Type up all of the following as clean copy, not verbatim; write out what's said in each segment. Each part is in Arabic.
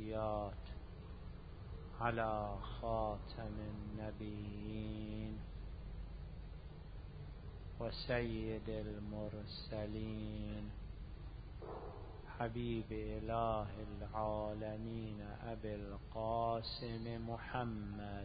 والتزكيات على خاتم النبيين وسيد المرسلين حبيب إله العالمين أبي القاسم محمد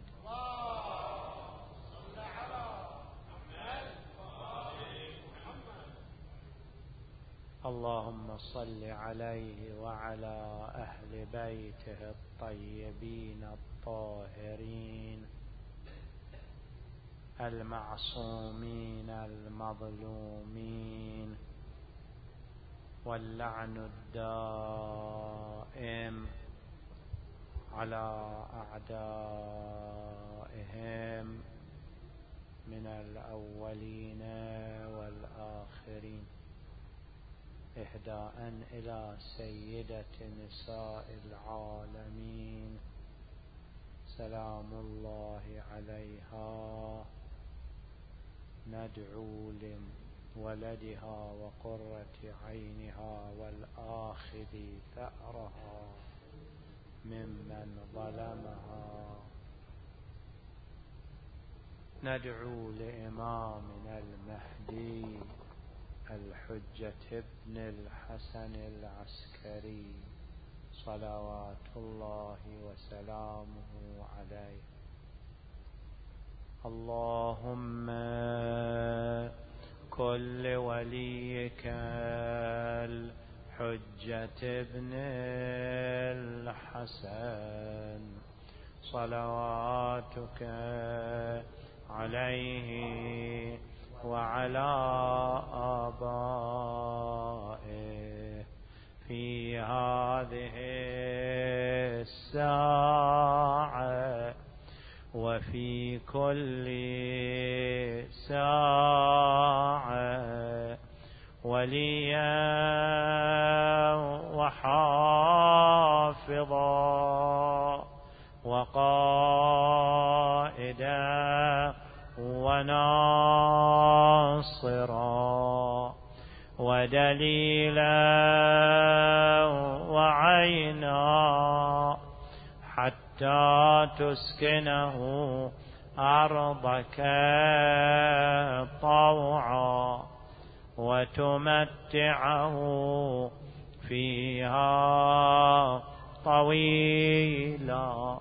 اللهم صل عليه وعلى أهل بيته الطيبين الطاهرين المعصومين المظلومين واللعن الدائم على أعدائهم من الأولين والآخرين إهداء إلى سيدة نساء العالمين سلام الله عليها ندعو لولدها وقرة عينها والآخذ ثأرها ممن ظلمها ندعو لإمامنا المهدي الحجة ابن الحسن العسكري صلوات الله وسلامه عليه. اللهم كن لوليك الحجة ابن الحسن صلواتك عليه وعلى آبائه في هذه الساعة وفي كل ساعة وليا وحافظا وقائدا وناصرا ودليلا وعينا حتى تسكنه أرضك طوعا وتمتعه فيها طويلا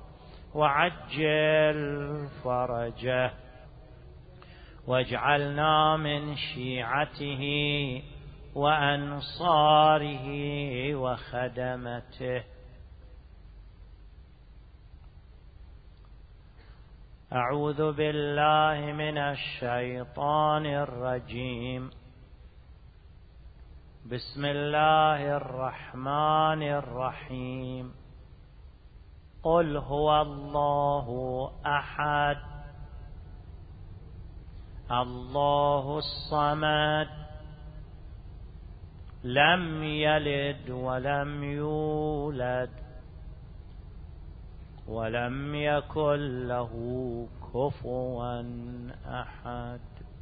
وعجل فرجه واجعلنا من شيعته وأنصاره وخدمته. أعوذ بالله من الشيطان الرجيم. بسم الله الرحمن الرحيم. قل هو الله أحد الله الصمد لم يلد ولم يولد ولم يكن له كفوا أحد.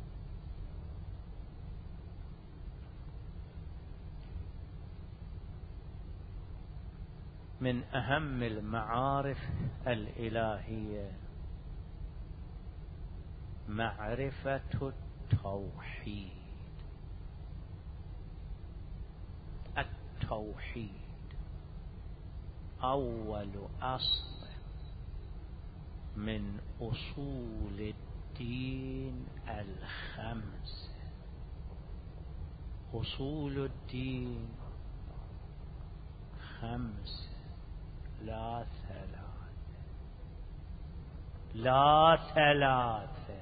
من أهم المعارف الإلهية معرفة التوحيد. التوحيد أول أصل من أصول الدين الخمس. أصول الدين خمس لا ثلاثة، لا ثلاثة،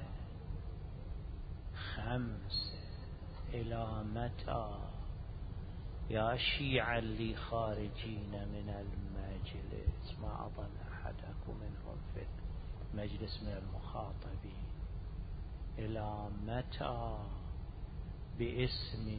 خمسة. إلى متى يا شيعة اللي خارجين من المجلس؟ ما أظن أحدكم منهم في مجلس من المخاطبين. إلى متى باسم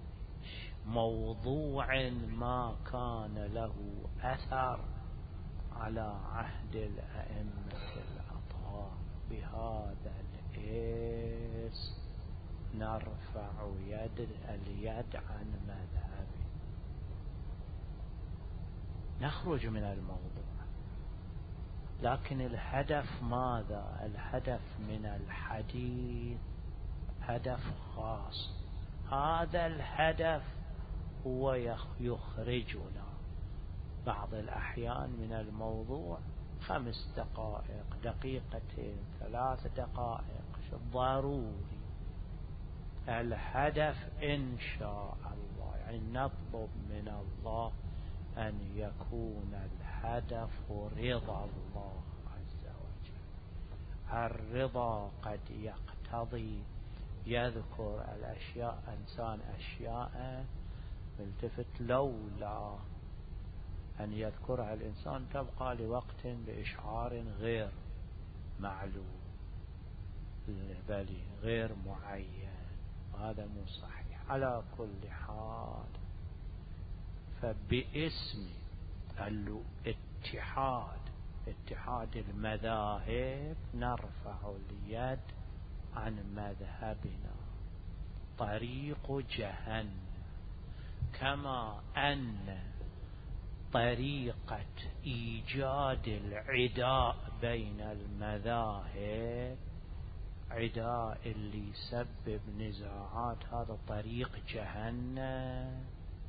موضوع ما كان له أثر على عهد الأئمة الأطهار بهذا الاسم نرفع اليد عن مذهبه؟ نخرج من الموضوع. لكن الهدف ماذا؟ الهدف من الحديث هدف خاص، هذا الهدف هو يخرجنا بعض الأحيان من الموضوع 5 دقائق، دقيقتين، 3 دقائق، ضروري. الهدف إن شاء الله، يعني نطلب من الله أن يكون الهدف رضا الله عز وجل. الرضا قد يقتضي يذكر الأشياء، إنسان أشياء ملتفت لولا أن يذكرها الإنسان تبقى لوقت لإشعار غير معلوم بل غير معين، وهذا مو صحيح. على كل حال، فباسم اتحاد المذاهب نرفع اليد عن مذهبنا. طريق جهنم، كما أن طريقة إيجاد العداء بين المذاهب، عداء اللي يسبب نزاعات، هذا طريق جهنم،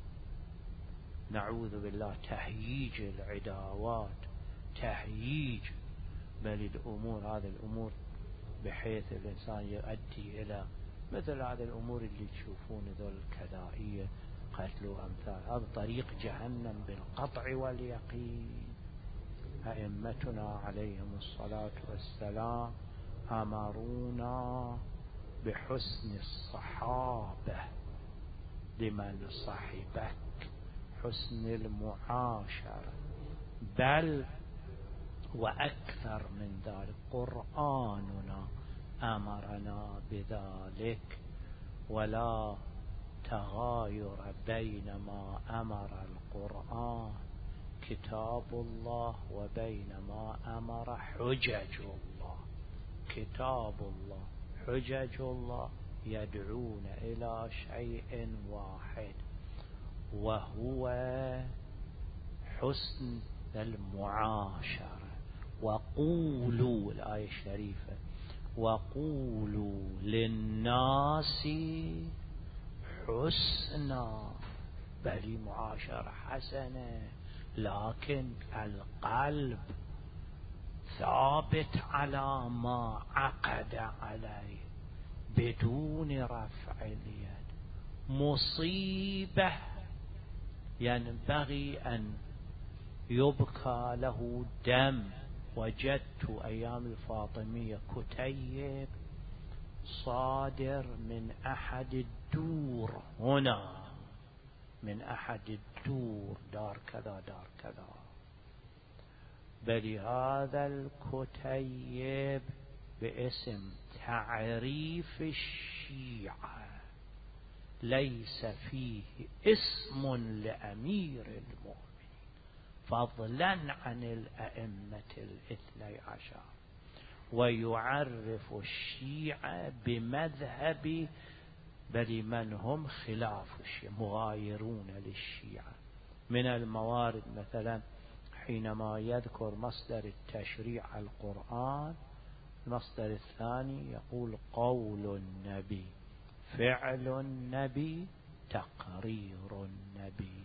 نعوذ بالله، تهييج العداوات، تهييج بل الأمور، هذه الأمور بحيث الإنسان يؤدي إلى مثل هذه الأمور اللي تشوفون ذول الكذائية، قتل وأمثال، هذا طريق جهنم بالقطع واليقين. أئمتنا عليهم الصلاة والسلام أمرونا بحسن الصحابة لمن صحبك، حسن المعاشرة، بل وأكثر من ذلك قرآننا أمرنا بذلك. ولا تغاير بين ما أمر القرآن كتاب الله وبين ما أمر حجج الله. كتاب الله حجج الله يدعون إلى شيء واحد، وهو حسن المعاشرة. وقولوا، الآية الشريفة، وقولوا للناس حسنا، بل معاشرة حسنة، لكن القلب ثابت على ما عقد عليه بدون رفع اليد. مصيبة ينبغي أن يبكى له دم. وجدت أيام الفاطمية كتيب صادر من أحد الدور هنا، من أحد الدور، دار كذا دار كذا، بل هذا الكتيب باسم تعريف الشيعة، ليس فيه اسم لأمير المؤمنين فضلا عن الأئمة 12، ويعرف الشيعة بمذهب بل من هم خلاف الشيعة، مغايرون للشيعة. من الموارد مثلا حينما يذكر مصدر التشريع القرآن، المصدر الثاني يقول قول النبي، فعل النبي، تقرير النبي.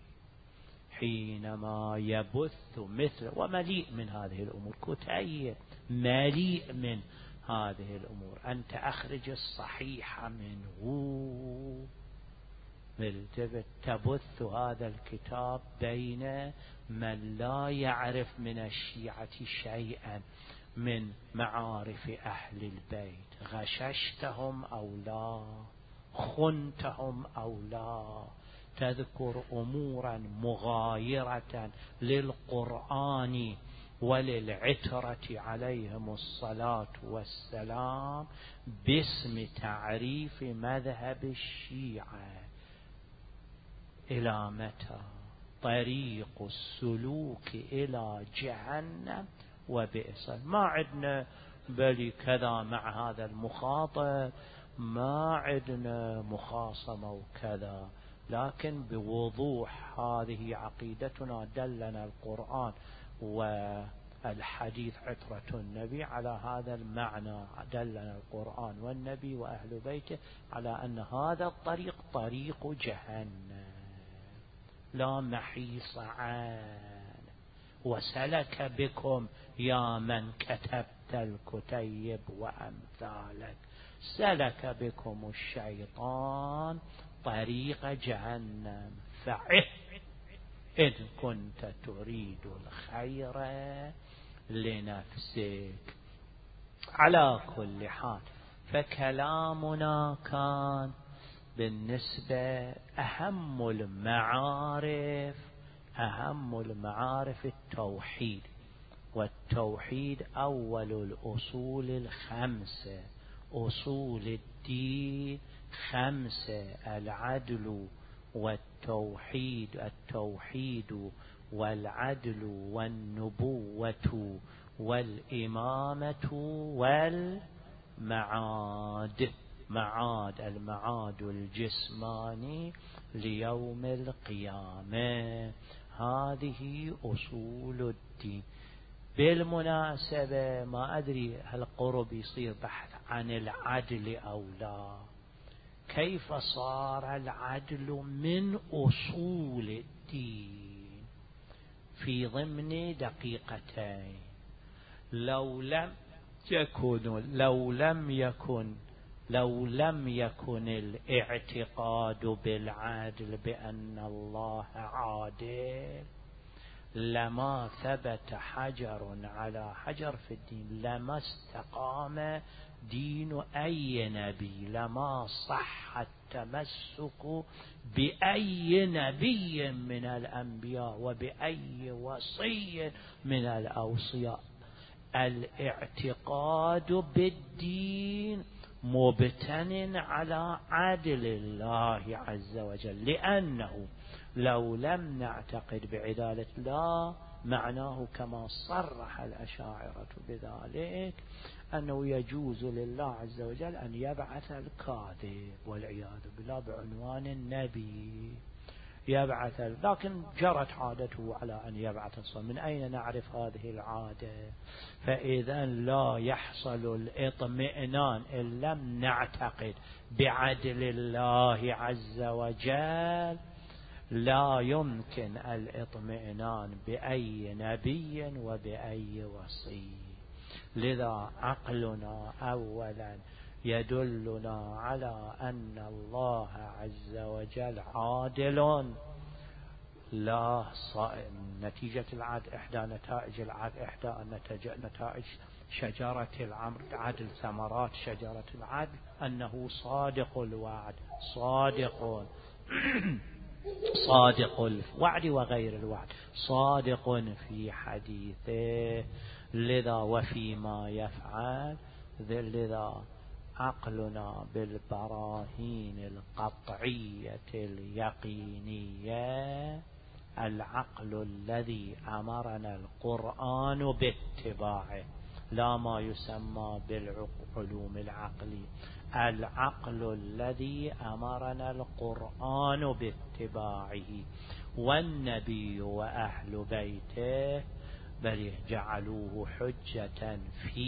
حينما يبث مثل، ومليء من هذه الأمور، كتيب مليء من هذه الأمور، أنت أخرج الصحيح منه، ملتفت تبث هذا الكتاب بين من لا يعرف من الشيعة شيئا من معارف أهل البيت، غششتهم أو لا، خنتهم أو لا، تذكر أمورا مغايرة للقرآن وللعترة عليهم الصلاة والسلام باسم تعريف مذهب الشيعة. إلى متى؟ طريق السلوك إلى جهنم وبئس. ما عندنا بل كذا مع هذا المخاطب، ما عندنا مخاصمة وكذا، لكن بوضوح هذه عقيدتنا. دلنا القرآن والحديث عترة النبي على هذا المعنى، دلنا القرآن والنبي وأهل بيته على أن هذا الطريق طريق جهنم لا محيص عنه. وسلك بكم يا من كتبت الكتيب وأمثالك، سلك بكم الشيطان طريق جهنم فعه إن كنت تريد الخير لنفسك. على كل حال، فكلامنا كان بالنسبة أهم المعارف التوحيد، والتوحيد أول الأصول الخمسة، أصول الدين خمسة: العدل التوحيد والعدل والنبوة والإمامة والمعاد، المعاد الجسماني ليوم القيامة. هذه أصول الدين. بالمناسبة ما أدري هل قرب يصير بحث عن العدل أو لا. كيف صار العدل من أصول الدين؟ في ضمن دقيقتين. لو لم يكن الاعتقاد بالعدل بأن الله عادل لما ثبت حجر على حجر في الدين، لما استقام دين أي نبي، لما صح التمسك بأي نبي من الأنبياء وبأي وصي من الأوصياء. الاعتقاد بالدين مبتن على عدل الله عز وجل، لأنه لو لم نعتقد بعدالة الله معناه كما صرح الأشاعرة بذلك أنه يجوز لله عز وجل أن يبعث الكاذب والعياذ بالله بعنوان النبي، يبعث، لكن جرت عادته على أن يبعث الصالح. من أين نعرف هذه العادة؟ فإذا لا يحصل الاطمئنان إن لم نعتقد بعدل الله عز وجل، لا يمكن الاطمئنان بأي نبي وبأي وصي. لذا عقلنا أولا يدلنا على أن الله عز وجل عادل. لا نتيجة العدل، إحدى نتائج العدل، إحدى نتائج شجرة العدل، ثمرات شجرة العدل، أنه صادق الوعد، صادق الوعد وغير الوعد، صادق في حديثه. لذا وفيما يفعل. لذا عقلنا بالبراهين القطعية اليقينية، العقل الذي أمرنا القرآن باتباعه، لا ما يسمى بالعلوم العقلية، العقل الذي أمرنا القرآن باتباعه والنبي وأهل بيته، بل جعلوه حجة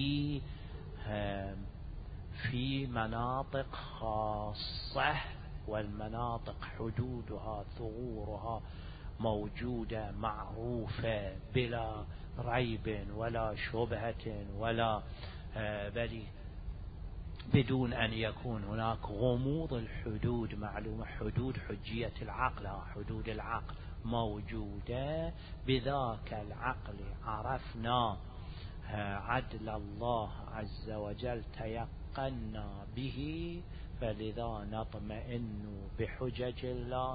في مناطق خاصة، والمناطق حدودها ثغورها موجودة معروفة بلا ريب ولا شبهة ولا بل بدون أن يكون هناك غموض الحدود معلومة. حدود حجية العقل، حدود العقل موجودة. بذاك العقل عرفنا عدل الله عز وجل، تيقنا به، فلذا نطمئن بحجج الله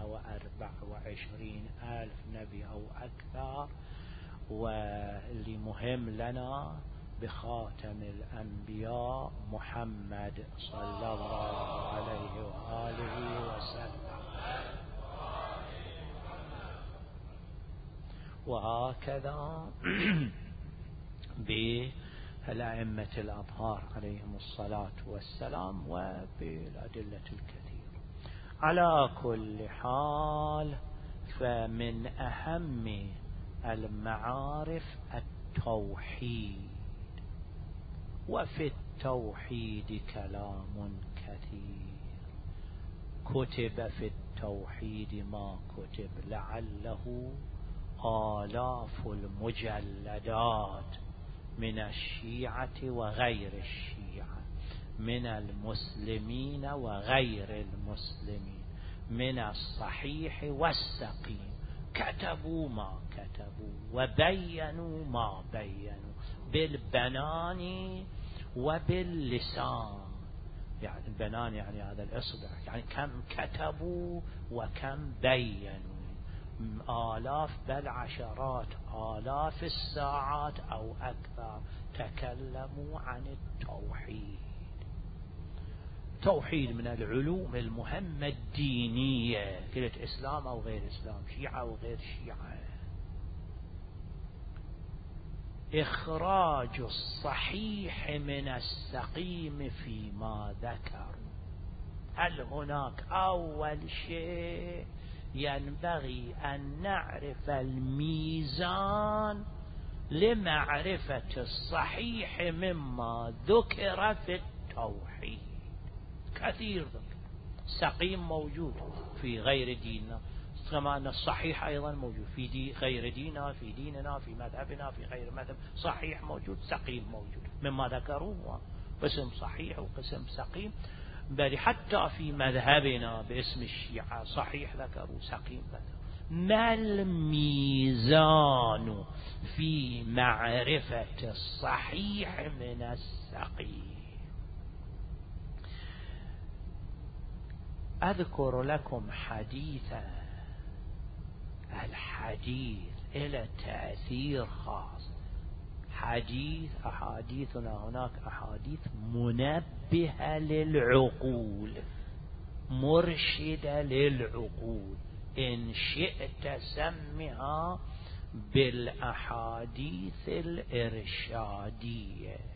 124,000 نبي أو أكثر. واللي مهم لنا بخاتم الأنبياء محمد صلى الله عليه وآله وسلم. وهكذا بالأئمة الأطهار عليهم الصلاة والسلام وبالأدلة الكثيرة. على كل حال، فمن أهم المعارف التوحيد، وفي التوحيد كلام كثير. كتب في التوحيد ما كتب، لعله آلاف المجلدات من الشيعة وغير الشيعة، من المسلمين وغير المسلمين، من الصحيح والسقيم، كتبوا ما كتبوا وبينوا ما بينوا بالبنان وباللسان. يعني البنان يعني هذا الإصبع، يعني كم كتبوا وكم بينوا، آلاف بل عشرات آلاف الساعات أو أكثر تكلموا عن التوحيد. توحيد من العلوم المهمة الدينية، قلت إسلام أو غير إسلام، شيعة أو غير شيعة. إخراج الصحيح من السقيم فيما ذكروا. هل هناك أول شيء ينبغي أن نعرف الميزان لمعرفة الصحيح مما ذكر في التوحيد. كثير ذكر، سقيم موجود في غير ديننا، كما أن الصحيح أيضا موجود في غير ديننا، في ديننا، في مذهبنا، في غير مذهب. صحيح موجود، سقيم موجود، مما ذكروه قسم صحيح وقسم سقيم. بل حتى في مذهبنا باسم الشيعة صحيح ذكروا، سقيم ذكروا. ما الميزان في معرفة الصحيح من السقيم؟ أذكر لكم حديثا. الحديث إلى تأثير خاص. أحاديثنا هناك أحاديث منبهة للعقول، مرشدة للعقول، إن شئت سمها بالأحاديث الإرشادية.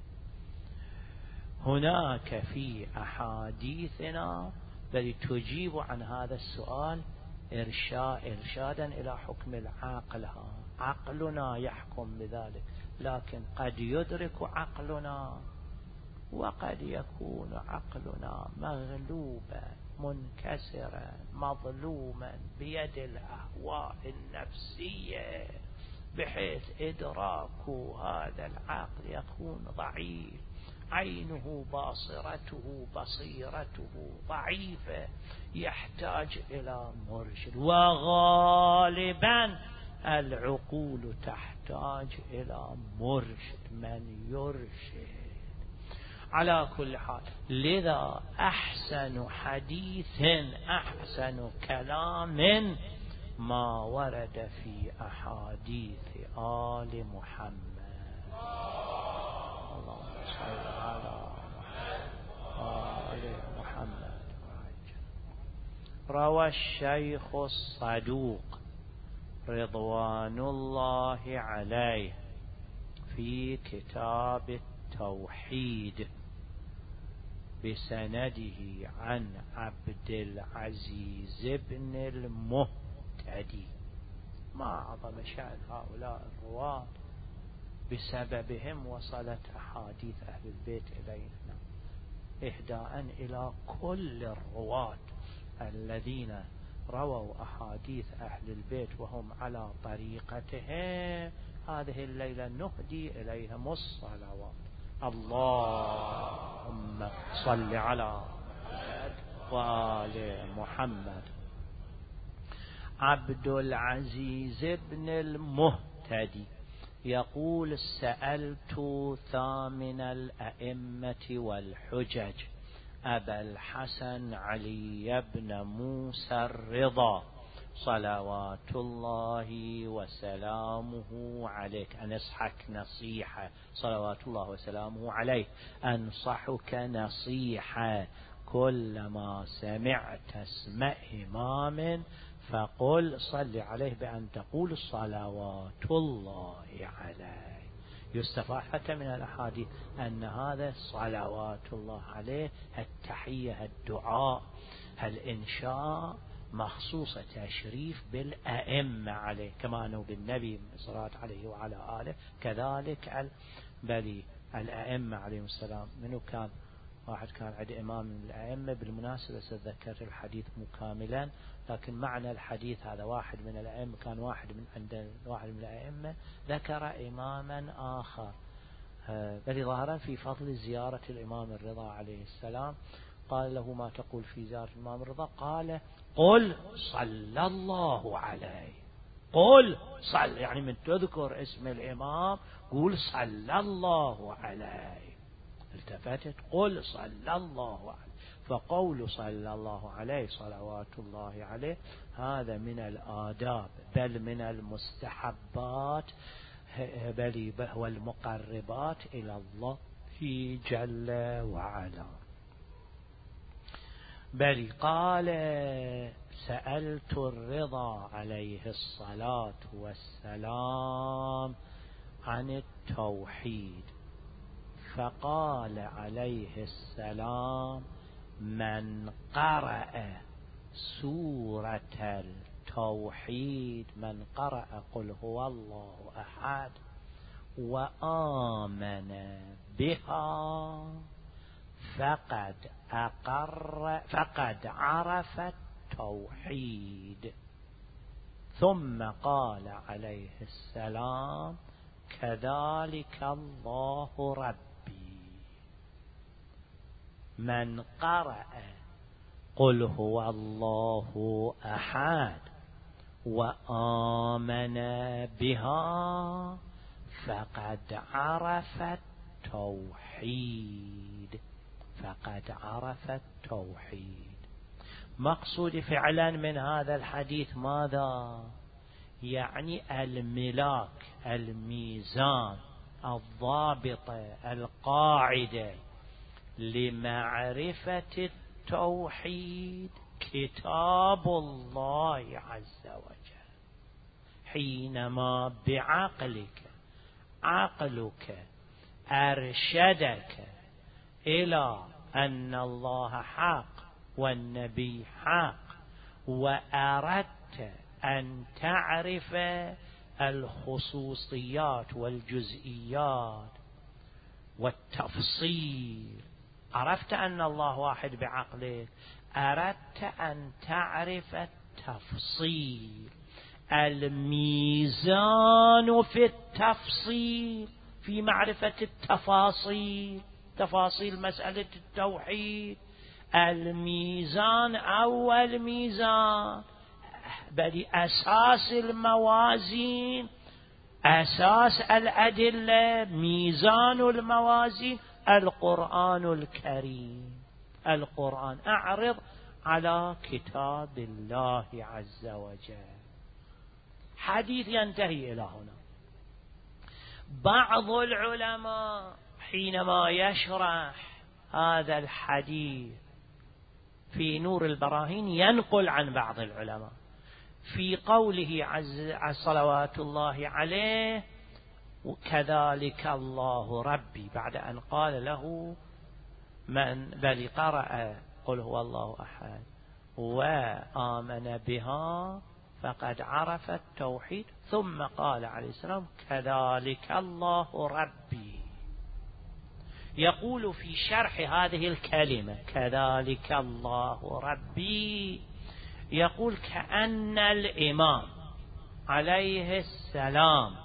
هناك في أحاديثنا التي تجيب عن هذا السؤال إرشادا إلى حكم العقل. عقلنا يحكم بذلك، لكن قد يدرك عقلنا وقد يكون عقلنا مغلوبا منكسرا مظلوما بيد الأهواء النفسية، بحيث إدراك هذا العقل يكون ضعيف، عينه بصيرته ضعيفة، يحتاج إلى مرشد. وغالبا العقول تحتاج إلى مرشد، من يرشد. على كل حال، لذا أحسن حديث، أحسن كلام ما ورد في أحاديث آل محمد. اللهم صل على آل محمد. روى الشيخ الصدوق رضوان الله عليه في كتاب التوحيد بسنده عن عبد العزيز بن المهتدي. ما أعظم شأن هؤلاء الرواة، بسببهم وصلت أحاديث أهل البيت إلينا، إهداء إلى كل الرواة الذين رووا أحاديث أهل البيت وهم على طريقتهم. هذه الليلة نهدي إليهم الصلوات. اللهم صل على محمد وآل محمد. عبد العزيز بن المهتدي يقول: سألت ثامن الأئمة والحجج أبا الحسن علي بن موسى الرضا صلوات الله وسلامه عليك، أنصحك نصيحة، صلوات الله وسلامه عليه، أنصحك نصيحة: كلما سمعت اسم إمام فقل صل عليه بأن تقول صلوات الله عليه. يستفاد حتى من الأحاديث أن هذا صلوات الله عليه التحية، الدعاء، الإنشاء مخصوصة تشريف بالأئمة عليه، كما أنه بالنبي صلى الله عليه وعلى آله كذلك بل الأئمة عليهم السلام. منو كان؟ واحد كان عند إمام من الأئمة، بالمناسبة سأذكر الحديث مكاملا، لكن معنى الحديث هذا واحد من الأئمة، كان واحد من عند واحد من الأئمة ذكر إماما آخر، بل ظاهرا في فضل زيارة الإمام الرضا عليه السلام، قال له ما تقول في زيارة الإمام الرضا؟ قال قل صلى الله عليه، قل صل، يعني من تذكر اسم الإمام قول صلى الله عليه. التفتت قل صلى الله عليه، فقول صلى الله عليه صلوات الله عليه هذا من الآداب بل من المستحبات، بل هو المقربات إلى الله جل وعلا. بل قال سألت الرضا عليه الصلاة والسلام عن التوحيد، فقال عليه السلام من قرأ سورة التوحيد، من قرأ قل هو الله أحد وآمن بها فقد عرف التوحيد. ثم قال عليه السلام كذلك الله ربي، من قرأ قل هو الله أحد وآمن بها فقد عرف التوحيد، فقد عرف التوحيد. مقصود فعلا من هذا الحديث ماذا؟ يعني الملاك، الميزان، الضابطة، القاعدة لمعرفة التوحيد كتاب الله عز وجل. حينما عقلك أرشدك إلى أن الله حق والنبي حق، وأردت أن تعرف الخصوصيات والجزئيات والتفصيل، عرفت أن الله واحد بعقلك، أردت أن تعرف التفصيل، الميزان في التفصيل، في معرفة التفاصيل، تفاصيل مسألة التوحيد. الميزان أول ميزان، بل أساس الموازين، أساس الأدلة، ميزان الموازين القرآن الكريم. القرآن أعرض على كتاب الله عز وجل. حديث ينتهي إلى هنا. بعض العلماء حينما يشرح هذا الحديث في نور البراهين ينقل عن بعض العلماء في قوله عز صلوات الله عليه وكذلك الله ربي، بعد أن قال له من بل قرأ قل هو الله أحد وآمن بها فقد عرف التوحيد، ثم قال عليه السلام كذلك الله ربي. يقول في شرح هذه الكلمة كذلك الله ربي، يقول كأن الإمام عليه السلام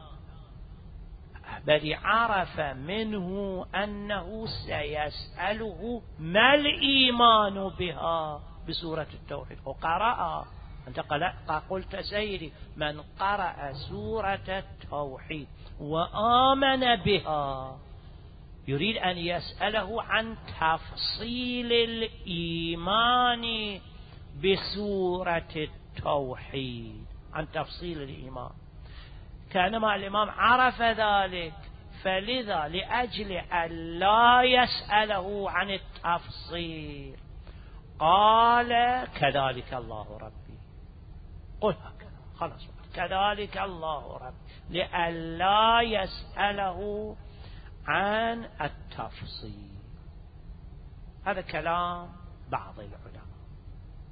بل عرف منه أنه سيسأله ما الإيمان بها بسورة التوحيد، وقرأ أنت قلت سيدي من قرأ سورة التوحيد وآمن بها، يريد أن يسأله عن تفصيل الإيمان بسورة التوحيد، عن تفصيل الإيمان. كانما الإمام عرف ذلك، فلذا لأجل أن لا يسأله عن التفصيل قال كذلك الله ربي، قل هكذا خلاص كذلك الله ربي، لأن لا يسأله عن التفصيل. هذا كلام بعض العلماء.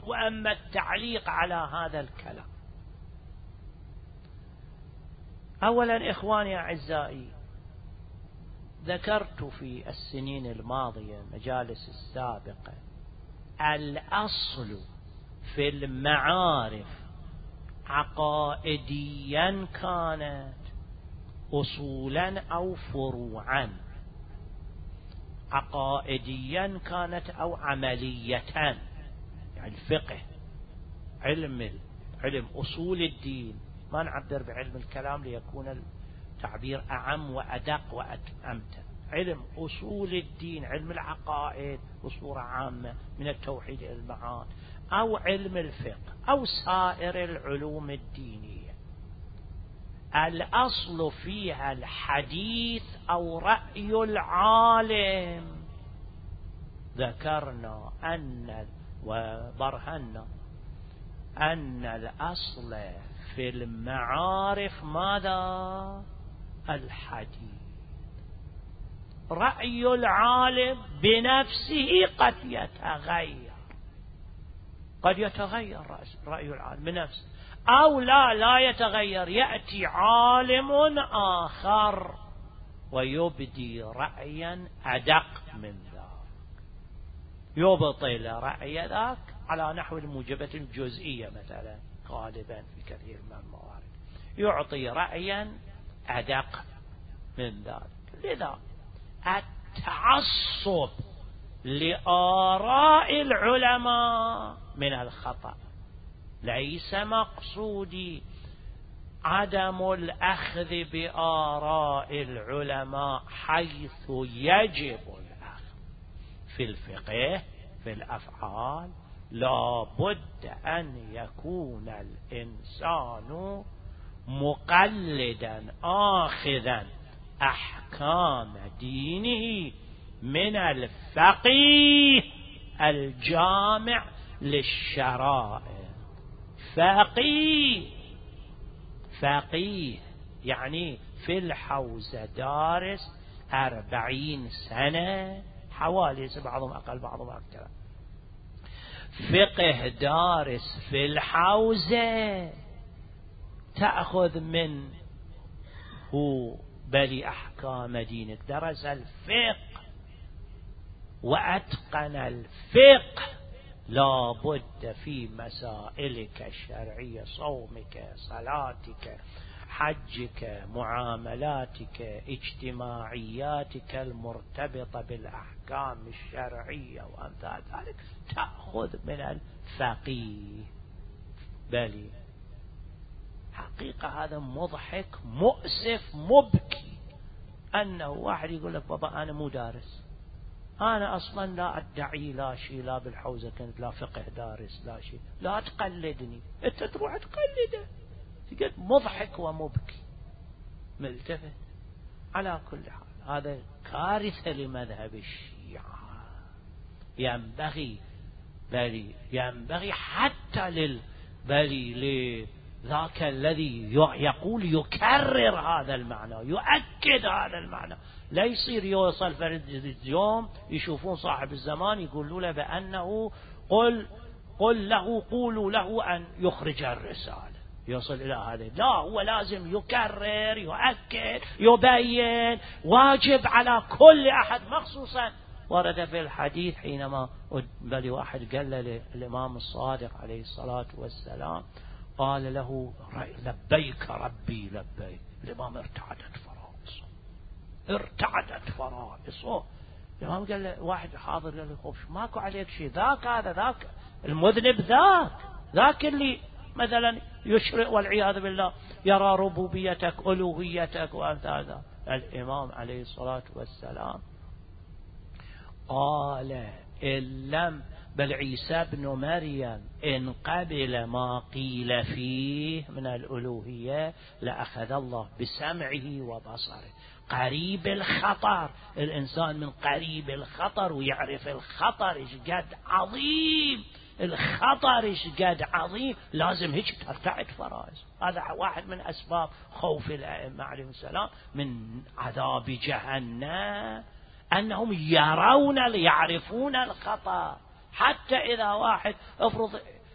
وأما التعليق على هذا الكلام، أولا إخواني أعزائي، ذكرت في السنين الماضية مجالس السابقة الأصل في المعارف عقائديا كانت أصولا أو فروعا، عقائديا كانت أو عملية، يعني الفقه علم أصول الدين، ما نعبر بعلم الكلام ليكون التعبير أعم وأدق وأمتن، علم أصول الدين، علم العقائد بصورة عامة من التوحيد إلى المعاد، أو علم الفقه أو سائر العلوم الدينية، الأصل فيها الحديث أو رأي العالم. ذكرنا وبرهنا أن الأصل في المعارف ماذا؟ الحديث. رأي العالم بنفسه قد يتغير، قد يتغير رأي العالم بنفسه، أو لا يتغير، يأتي عالم آخر ويبدي رأيا أدق من ذاك، يبطل رأي ذاك على نحو الموجبة الجزئية مثلا، غالبا في كثير من الموارد يعطي رأيا أدق من ذلك. لذا التعصب لآراء العلماء من الخطأ، ليس مقصودي عدم الأخذ بآراء العلماء حيث يجب الأخذ. في الفقه في الأفعال لا بد أن يكون الإنسان مقلدا آخذا أحكام دينه من الفقيه الجامع للشرائع. فقيه يعني في الحوزة دارس 40 سنة حوالي، بعضهم أقل بعضهم أكثر، فقه دارس في الحوزة، تأخذ منه بل أحكام دينك، درس الفقه وأتقن الفقه، لا بد في مسائلك الشرعية، صومك، صلاتك، حجك، معاملاتك، اجتماعياتك المرتبطة بالأحكام الشرعية وأمثال ذلك، تأخذ من الفقيه. بل حقيقة هذا مضحك مؤسف مبكي، أنه واحد يقول لك بابا أنا مو دارس، أنا أصلا لا أدعي لا شيء، لا بالحوزة كنت، لا فقه دارس، لا شيء، لا تقلدني، أنت تروح تقلده. تقول مضحك ومبكي ملتفت. على كل حال هذا كارثة لمذهب الشيعة، ينبغي حتى ذاك الذي يقول يكرر هذا المعنى، يؤكد هذا المعنى، لا يصير يوصل فرد يوم يشوفون صاحب الزمان يقولوا له بأنه قولوا له أن يخرج الرسالة، يوصل إلى هذا. لا، هو لازم يكرر، يؤكد، يبين، واجب على كل أحد. مخصوصا ورد في الحديث حينما بل واحد قال للإمام الصادق عليه الصلاة والسلام، قال له لبيك ربي لبيك، الإمام ارتعدت فرائصه. الإمام قال له واحد حاضر، قال له خوش ماكو عليك شيء، ذاك المذنب، ذاك اللي مثلا يشرق والعياذ بالله يرى ربوبيتك ألوهيتك وأمثال. الإمام عليه الصلاة والسلام قال بل عيسى بن مريم إن قبل ما قيل فيه من الألوهية لأخذ الله بسمعه وبصره. قريب الخطر، الإنسان من قريب الخطر ويعرف الخطر إيش قد عظيم، الخطر إيش قد عظيم، لازم هيك ترتعد فرائص. هذا واحد من أسباب خوف الأئمة عليهم السلام من عذاب جهنم، أنهم يعرفون الخطر. حتى إذا واحد افرض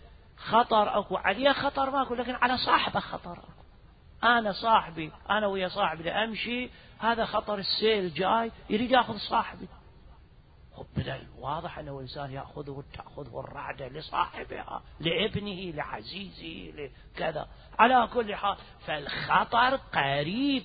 خطر أكو عليه خطر ماكو، لكن على صاحبه خطر أكو. أنا صاحبي، أنا ويا صاحبي لأمشي، هذا خطر السيل جاي يريد يأخذ صاحبي. بدل واضح أنه الإنسان تأخذه الرعدة لصاحبها، لابنه، لعزيزه، لكذا. على كل حال فالخطر قريب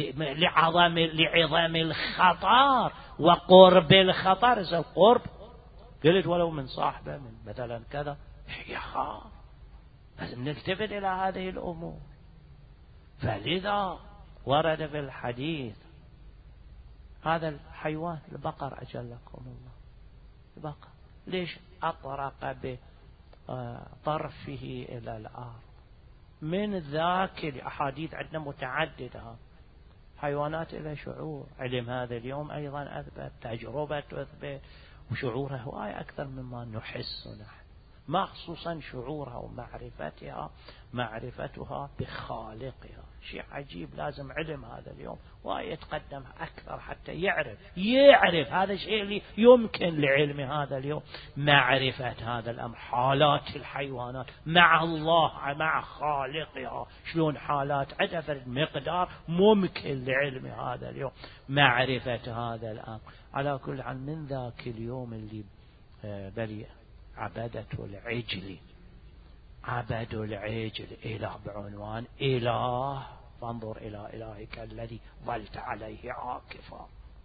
لعظم الخطر وقرب الخطر. إذا القرب قلت ولو من صاحبه من مثلا كذا يخاف، لازم نلتفت إلى هذه الأمور. فلذا ورد في الحديث هذا الحيوان البقر أجلكم الله، البقر ليش أطرق بطرفه إلى الأرض؟ من ذاك الأحاديث عندنا متعددة، حيوانات إلى شعور. علم هذا اليوم أيضا أثبت، تجربة أثبت، وشعورها هواية أكثر مما نحس نحن، ما خصوصا شعورها ومعرفتها، معرفتها بخالقها. شيء عجيب، لازم علم هذا اليوم ويتقدم أكثر حتى يعرف هذا الشيء اللي يمكن لعلم هذا اليوم، معرفة هذا الأمر، حالات الحيوانات مع الله، مع خالقها، شلون حالات عدد مقدار ممكن لعلم هذا اليوم، معرفة هذا الأمر. على كل حال من ذاك اليوم اللي بلي عبدة العجل، عبدوا العجل إله بعنوان إله، فانظر إلى إلهك الذي ظلت عليه عاكفا،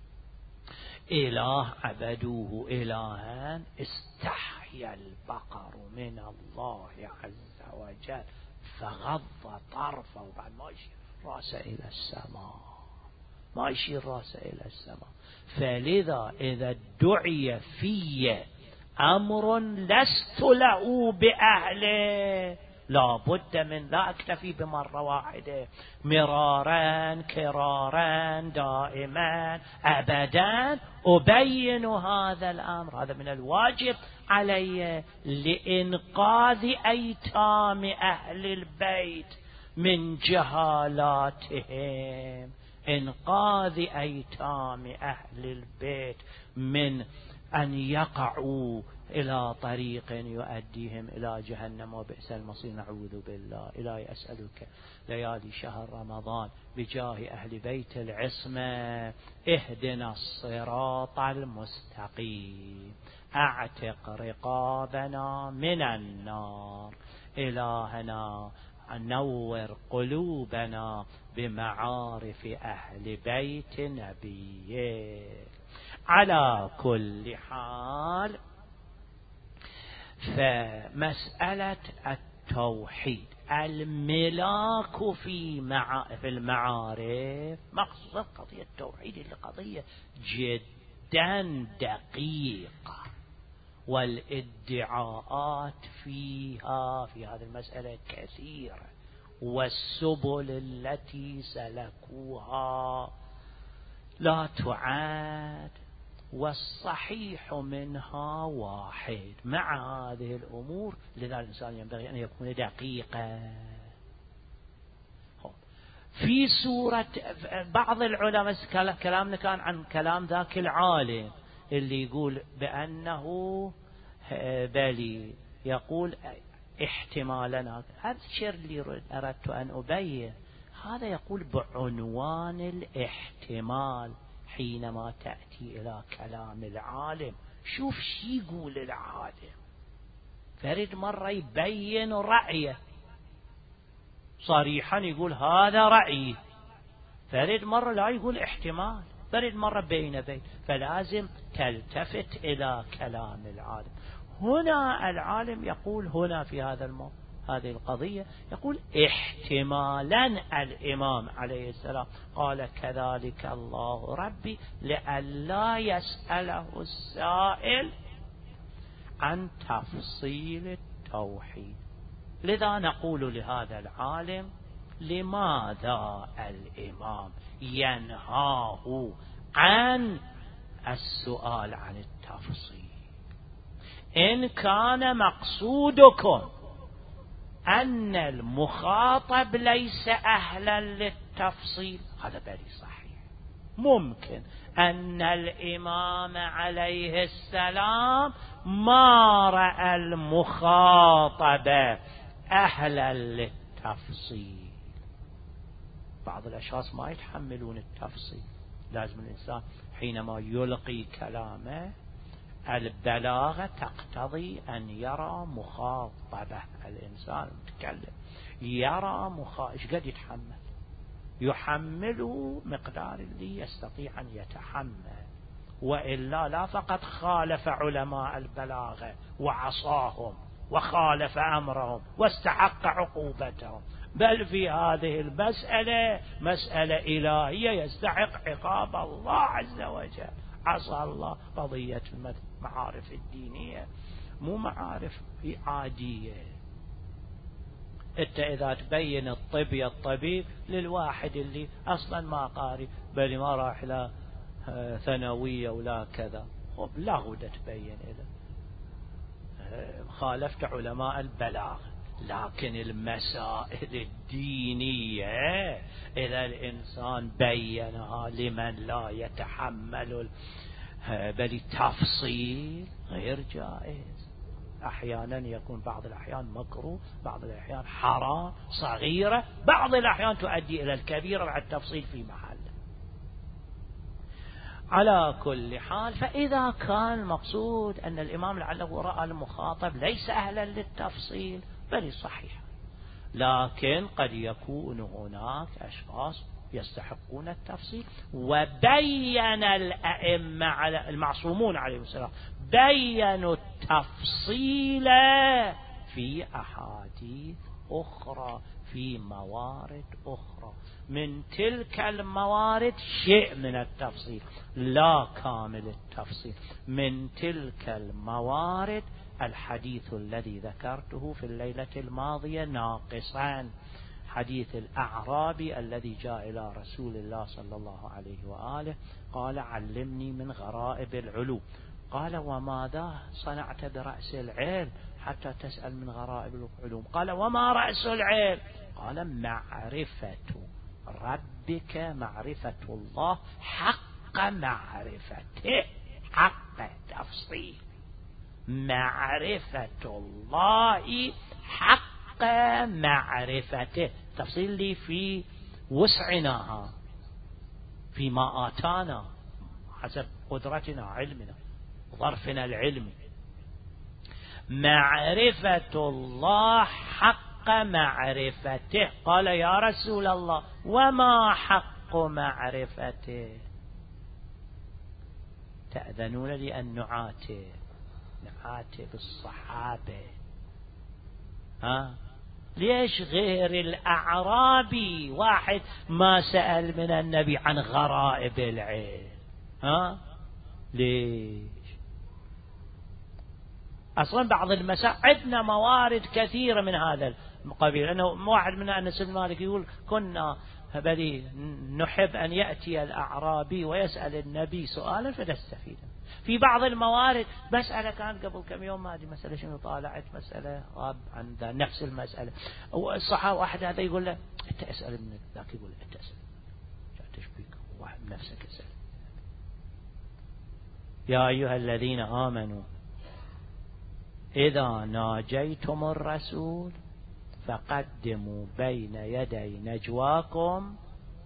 إله عبدوه إلها. استحيا البقر من الله عز وجل فغض طرفه، وبعد ما يشير رأسه إلى السماء، ما يشير رأسه إلى السماء. فلذا إذا دعي في أمر لست له بأهله لا بد من، لا أكتفي بمرة واحدة، مرارا كرارا دائما أبدا أبين هذا الأمر. هذا من الواجب علي لإنقاذ أيتام أهل البيت من جهالاتهم، إنقاذ أيتام أهل البيت من أن يقعوا إلى طريق يؤديهم إلى جهنم وبئس المصير، نعوذ بالله. إلهي أسألك ليالي شهر رمضان بجاه أهل بيت العصمة اهدنا الصراط المستقيم، أعتق رقابنا من النار، إلهنا نور قلوبنا بمعارف أهل بيت نبيك. على كل حال فمسألة التوحيد، الملاك في المعارف، مخصوصا قضية التوحيد اللي قضية جدا دقيقة، والادعاءات فيها في هذه المسألة كثيرة، والسبل التي سلكوها لا تعاد، والصحيح منها واحد. مع هذه الأمور لذا الإنسان ينبغي أن يكون دقيقا. في سورة بعض العلماء كلامنا كان عن كلام ذاك العالم اللي يقول بأنه بلي، يقول احتمالنا، هذا الشيء اللي أردت أن أبين. هذا يقول بعنوان الاحتمال حينما تأتي إلى كلام العالم. شوف شي يقول العالم، فرد مرة يبين رأيه صريحا، يقول هذا رأيي، فرد مرة لا يقول احتمال، فرد مرة بين. فلازم تلتفت إلى كلام العالم. هنا العالم يقول هنا في هذه القضية يقول احتمالا الإمام عليه السلام قال كذلك الله ربي لئلا يسأله السائل عن تفصيل التوحيد. لذا نقول لهذا العالم لماذا الإمام ينهاه عن السؤال عن التفصيل؟ إن كان مقصودكم أن المخاطب ليس أهلا للتفصيل، هذا بلي صحيح، ممكن أن الإمام عليه السلام ما رأى المخاطبة أهلا للتفصيل. بعض الأشخاص ما يتحملون التفصيل. لازم الإنسان حينما يلقي كلامه، البلاغة تقتضي أن يرى مخاطبة. الإنسان المتكلم يرى إيش قد يحمل مقدار اللي يستطيع أن يتحمل، وإلا لا فقط خالف علماء البلاغة وعصاهم وخالف أمرهم واستحق عقوبتهم، بل في هذه المسألة مسألة إلهية يستحق عقاب الله عز وجل. عصى الله. قضية المعارف الدينية مو معارف عادية. انت اذا تبين الطب يا الطبيب للواحد اللي اصلا ما قاري، بل ما راح لا ثانوية ولا كذا، لا غدا تبين له خالفت علماء البلاغ. لكن المسائل الدينية إذا الإنسان بينها لمن لا يتحمل بل التفصيل غير جائز. أحيانا يكون بعض الأحيان مكروه، بعض الأحيان حرام، صغيرة، بعض الأحيان تؤدي إلى الكبيرة مع التفصيل في محل. على كل حال، فإذا كان المقصود أن الإمام لعله رأى المخاطب ليس أهلا للتفصيل بل صحيح، لكن قد يكون هناك أشخاص يستحقون التفصيل، وبين الأئمة المعصومون عليهم السلام بيّنوا التفصيل في أحاديث أخرى في موارد أخرى. من تلك الموارد شيء من التفصيل، لا كامل التفصيل. من تلك الموارد الحديث الذي ذكرته في الليلة الماضية ناقصان، حديث الأعرابي الذي جاء إلى رسول الله صلى الله عليه وآله قال علمني من غرائب العلوم. قال وماذا صنعت برأس العلم حتى تسأل من غرائب العلوم؟ قال وما رأس العلم؟ قال معرفة ربك، معرفة الله حق معرفته، حق تفصيل، معرفة الله حق معرفته. تفصيل لي في وسعنا، فيما آتانا حسب قدرتنا علمنا ظرفنا العلمي. معرفة الله حق معرفته. قال يا رسول الله وما حق معرفته؟ تأذنون لي أن نعاتب الصحابة. ليش غير الأعرابي واحد ما سأل من النبي عن غرائب العلم؟ ليش؟ أصلا بعض المسائل عندنا موارد كثيرة من هذا القبيل. أنه واحد من أنس بن مالك يقول كنا بلي نحب أن يأتي الأعرابي ويسأل النبي سؤالا فنستفيد. في بعض الموارد مسألة كانت قبل كم يوم، ما أدري مسألة شنو، طالعت مسألة غاب عن نفس المسألة، والصحابة واحد هذا يقول له أنت أسأل من ذاك، يقول له أنت أسأل، تشبيك واحد نفسك أسأل. يا أيها الذين آمنوا إذا ناجيتم الرسول فقدموا بين يدي نجواكم.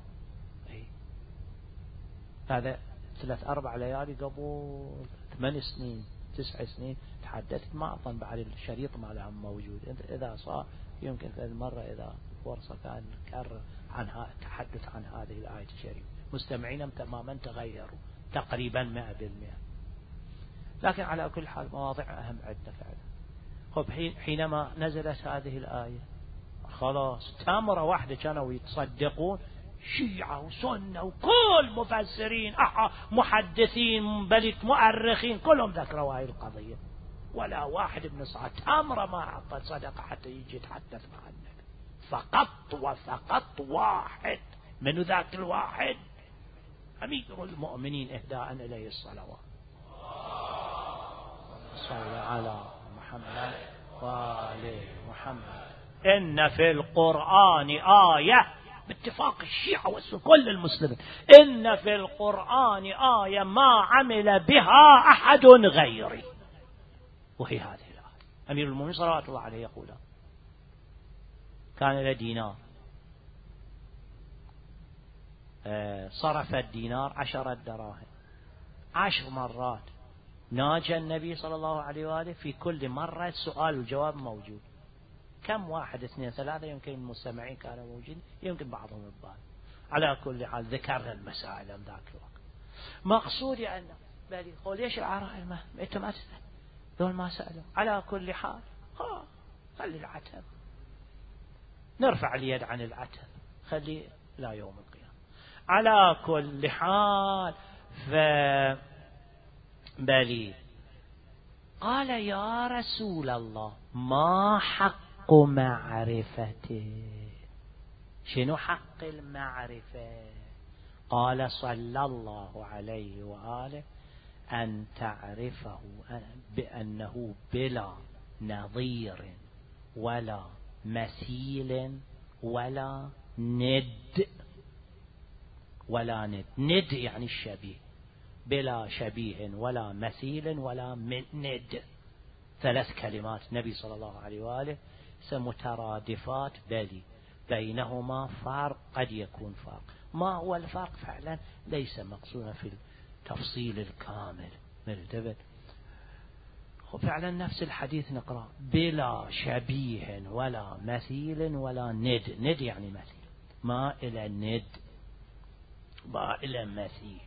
هذا 3-4 ليالي قبل 8 سنين 9 سنين تحدثت، ما أظن بعد الشريط مالهم موجود. إذا صار يمكن في المرة إذا فرصة كان نكرر عن التحدث عن هذه الآية الشريفة. مستمعين تماما تغيروا تقريبا 100%. لكن على كل حال مواضع أهم عندنا فعلا. حينما نزلت هذه الآية خلاص تمرة واحدة كانوا يتصدقون، شيعة وسنة وكل مفسرين محدثين بل مؤرخين كلهم ذكروا هذه القضية، ولا واحد من الصحابة تمرة ما أعطى صدقة حتى يجي يتحدث مع النبي، فقط وفقط واحد. من ذاك الواحد؟ أمير المؤمنين إهداء إليه الصلوات. صلى على محمد وآل محمد. إن في القرآن آية باتفاق الشيعة وكل المسلمين، إن في القرآن آية ما عمل بها أحد غيري، وهي هذه الآية. أمير المؤمنين صلوات الله عليه يقول: كان له دينار، صرف الدينار 10 دراهم 10 مرات، ناجى النبي صلى الله عليه وآله في كل مرة السؤال والجواب موجود. كم؟ 1 2 3، يمكن المستمعين كانوا موجودين، يمكن بعضهم البال. على كل حال ذكرنا المسائل ذاك الوقت. مقصودي أن بالي قول ليش العراء ما أنتم ما تسأل دول ما سألوا. على كل حال خلي العتب، نرفع اليد عن العتب، خلي لا يوم القيامة. على كل حال بالي قال: يا رسول الله ما حق معرفته؟ شنو حق المعرفة؟ قال صلى الله عليه وآله: أن تعرفه بأنه بلا نظير ولا مثيل ولا ند. ولا ند يعني الشبيه، بلا شبيه ولا مثيل ولا ند. 3 كلمات النبي صلى الله عليه وآله مترادفات، بل بينهما فرق، قد يكون فرق. ما هو الفرق فعلا ليس مقصودا في التفصيل الكامل ملتبت. فعلا نفس الحديث نقرأ: بلا شبيه ولا مثيل ولا ند يعني مثيل، ما إلى ند ما إلى مثيل.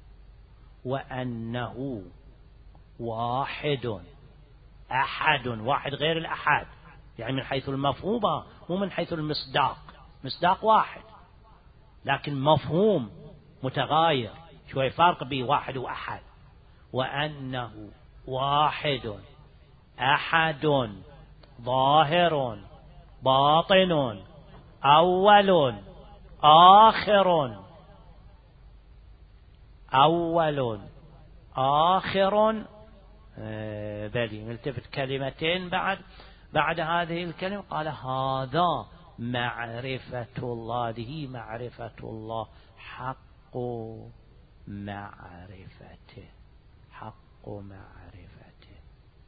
وأنه واحد أحد، واحد غير الأحد، يعني من حيث المفهوم مو من حيث المصداق. مصداق واحد لكن مفهوم متغاير، شوي فرق بين واحد وأحد. وأنه واحد أحد ظاهر باطن أول آخر بلي ملتفت كلمتين بعد هذه الكلمة قال: هذا معرفة الله، هذه معرفة الله، حق معرفته، حق معرفته.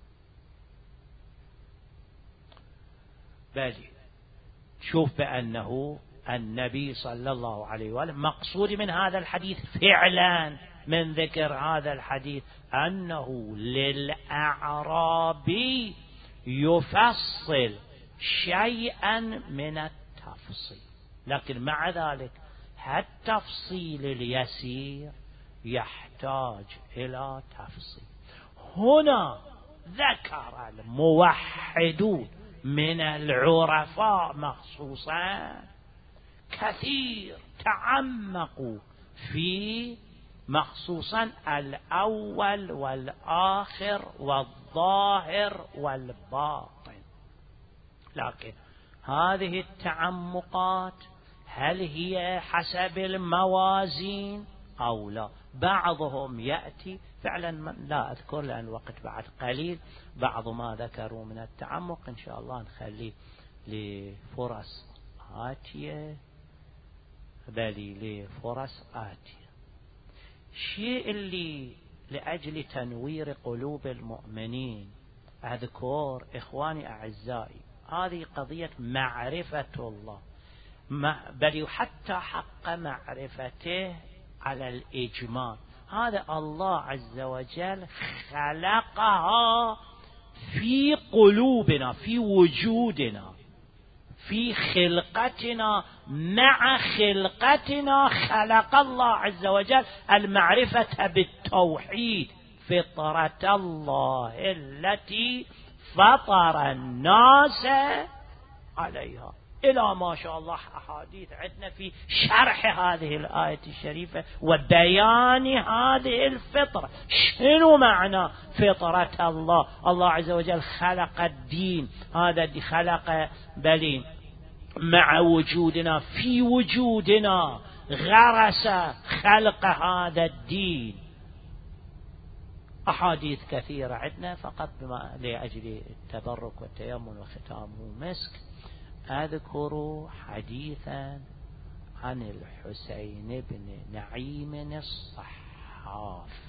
بلي شوف بأنه النبي صلى الله عليه وآله مقصود من هذا الحديث فعلا، من ذكر هذا الحديث، أنه للأعرابي يفصل شيئا من التفصيل، لكن مع ذلك التفصيل اليسير يحتاج إلى تفصيل. هنا ذكر الموحدون من العرفاء مخصوصا كثير تعمقوا في مخصوصا الأول والآخر والظاهر والباطن، لكن هذه التعمقات هل هي حسب الموازين أو لا؟ بعضهم يأتي فعلا، لا أذكر لأن الوقت بعد قليل، بعض ما ذكروا من التعمق إن شاء الله نخلي لفرص آتية، لفرص آتية. شيء اللي لأجل تنوير قلوب المؤمنين أذكر إخواني أعزائي، هذه قضية معرفة الله، بل حتى حق معرفته على الإجمال. هذا الله عز وجل خلقها في قلوبنا، في وجودنا، في خلقتنا، مع خلقتنا خلق الله عز وجل المعرفة بالتوحيد، فطرة الله التي فطر الناس عليها. إلى ما شاء الله أحاديث عندنا في شرح هذه الآية الشريفة وبيان هذه الفطرة. شنو معنى فطرة الله؟ الله عز وجل خلق الدين، هذا خلق بلي مع وجودنا، في وجودنا غرس خلق هذا الدين. أحاديث كثيرة عندنا، فقط بما لأجل التبرك والتيمم وختامه مسك أذكر حديثا عن الحسين بن نعيم الصحاف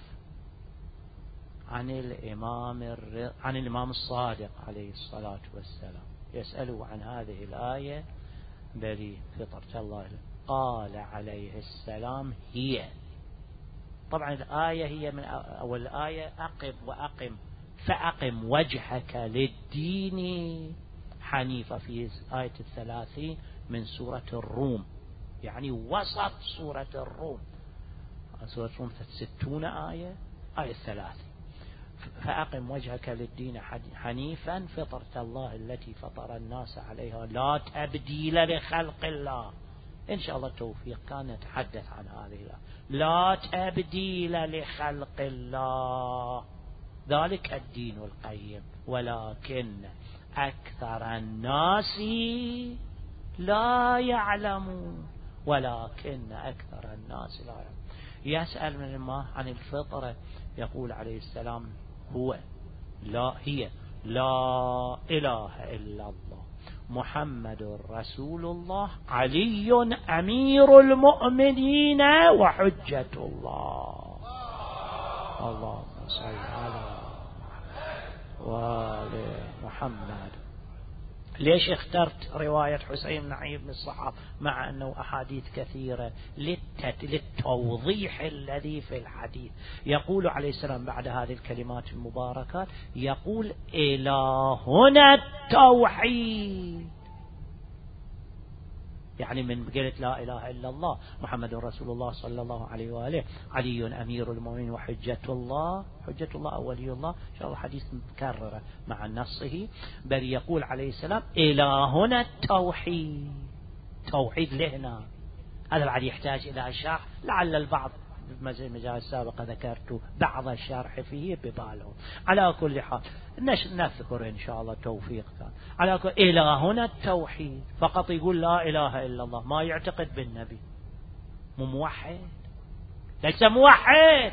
عن الإمام الصادق عليه الصلاة والسلام، يسأله عن هذه الآية: بل فطرة الله، قال عليه السلام: هي. طبعا الآية هي من أول الآية: أقم فأقم وجهك للدين حنيفة، في آية 30 من سورة الروم، يعني وسط سورة الروم. سورة الروم 60 آية، آية 30: فأقم وجهك للدين حنيفا فطرة الله التي فطر الناس عليها لا تبديل لخلق الله. إن شاء الله التوفيق كان نتحدث عن هذه لا تبديل لخلق الله، ذلك الدين القيم ولكن أكثر الناس لا يعلمون. يسأل من الله عن الفطرة، يقول عليه السلام: هي لا إله إلا الله محمد رسول الله علي أمير المؤمنين وحجة الله. اللهم صل على وآل محمد. ليش اخترت رواية حسين بن نعيم بن الصحاف مع أنه أحاديث كثيرة؟ للتوضيح الذي في الحديث. يقول عليه السلام بعد هذه الكلمات المباركات، يقول: إلى هنا التوحيد. يعني من قلت لا إله إلا الله محمد رسول الله صلى الله عليه وآله علي أمير المؤمنين وحجة الله، حجة الله أو ولي الله، إن شاء الله حديث مكررة مع نصه. بل يقول عليه السلام: إلى هنا التوحيد. توحيد لهنا، هذا بعد يحتاج إلى شرح، لعل البعض المجال السابقة ذكرت بعض الشرح فيه ببالهم. على كل حال نذكر إن شاء الله توفيق كان. على كل إلى هنا التوحيد، فقط يقول لا إله إلا الله، ما يعتقد بالنبي، موحد، ليس موحد،